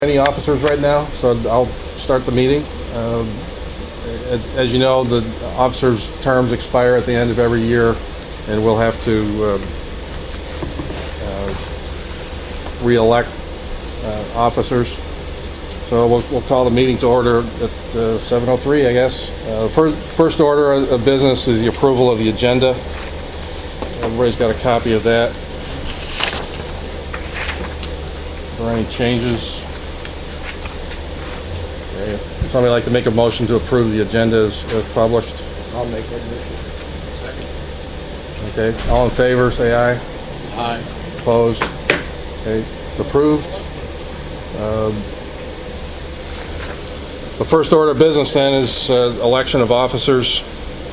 Any officers right now, so I'll start the meeting. As you know, the officers' terms expire at the end of every year, and we'll have to re-elect officers. So we'll call the meeting to order at 7:03, I guess. First order of business is the approval of the agenda. Everybody's got a copy of that. Are there any changes? Okay. Somebody like to make a motion to approve the agenda as published? I'll make that motion. Second. Okay. All in favor, say aye. Aye. Opposed? Okay. It's approved. The first order of business then is election of officers.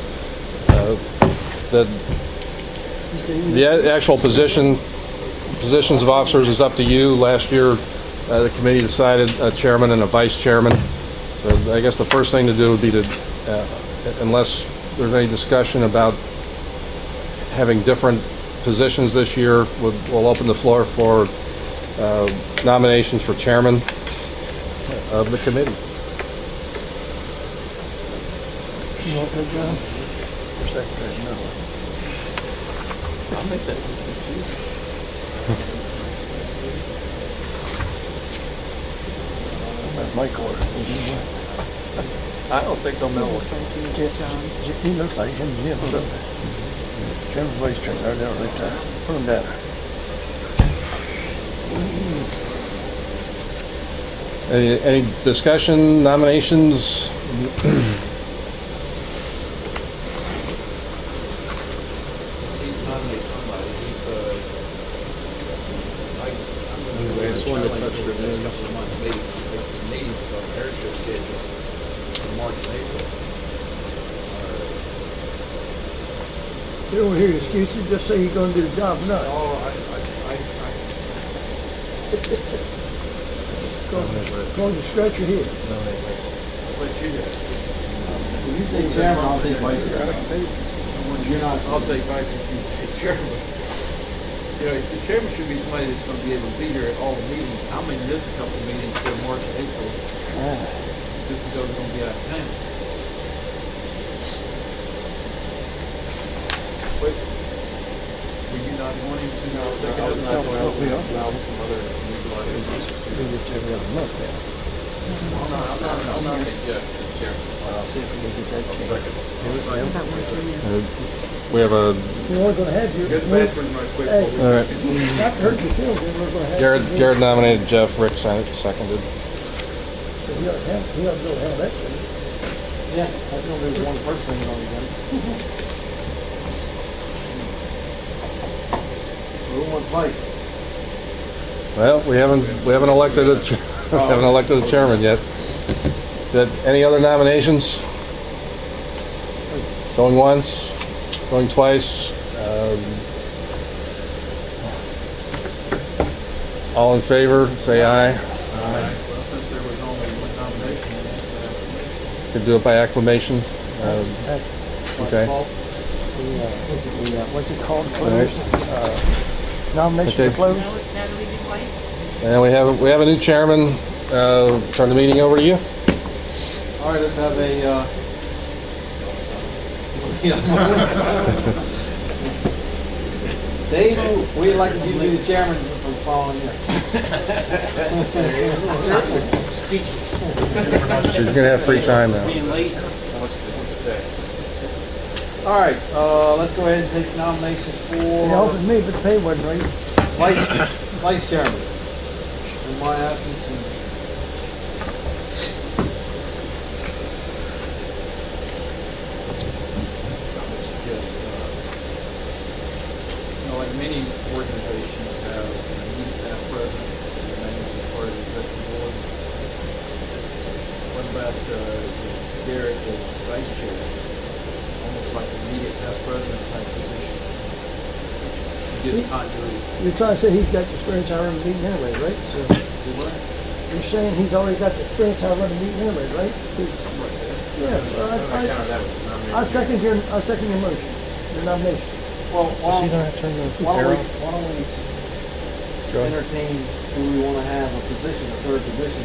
The actual positions of officers is up to you. Last year, the committee decided a chairman and a vice chairman. So I guess the first thing to do would be to, unless there's any discussion about having different positions this year, we'll open the floor for nominations for chairman of the committee. You want that down? Or secretary? No. I'll make that one. Mike order. I don't think they'll know. He looks like him and him, doesn't he? Chairman, vice chairman, they're down right there. Put them down. Any discussion, nominations? You don't hear excuses, just say you're going to do the job or not. Going to scratch your head. What you got? You take chairman, I'll take vice chairman. You're not. I'll take vice if you take chairman. You know, the chairman should be somebody that's going to be able to be here at all the meetings. I may miss a couple of meetings till March or April, just because we're going to be out of town. But were you not wanting to take it up? Some other do this every other month now. I'll nominate Jeff as chairman. I'll see if we can get that. Second. We have a We're going to have you. Get the bathroom right quick. Hey, all right. not to hurt your feelings, we're going to have Garrett nominated Jeff. Rick seconded. He ought to go have that thing. Yeah, that's going to be one person on the gun. Who wants vice? Well, we haven't elected a chairman yet. Any other nominations? Going once, going twice. All in favor, say aye. Well, since there was only one nomination, Could do it by acclamation. Okay. What's it called? Right. Nominations Okay. are closed. And we have a new chairman. Turn the meeting over to you. all right, let's have a. Dave, we'd like to give you the chairman for the following year. She's going to have free time now. All right, let's go ahead and take nominations They for offered me, but the pay wasn't right. vice chairman. In my absence, and like many organizations have an immediate past president and remains a part of the executive board. What about Garrett as vice chair? Almost like an immediate past president type position. Gives continuity. You're trying to say he's got the experience I run the meeting anyway, right? So you're saying he's already got the experience I run the meeting anyway, right? Yeah, I second your motion, your nomination. Well, Does he not have to turn the why air don't off? we Joe? entertain, do we want to have a position, a third position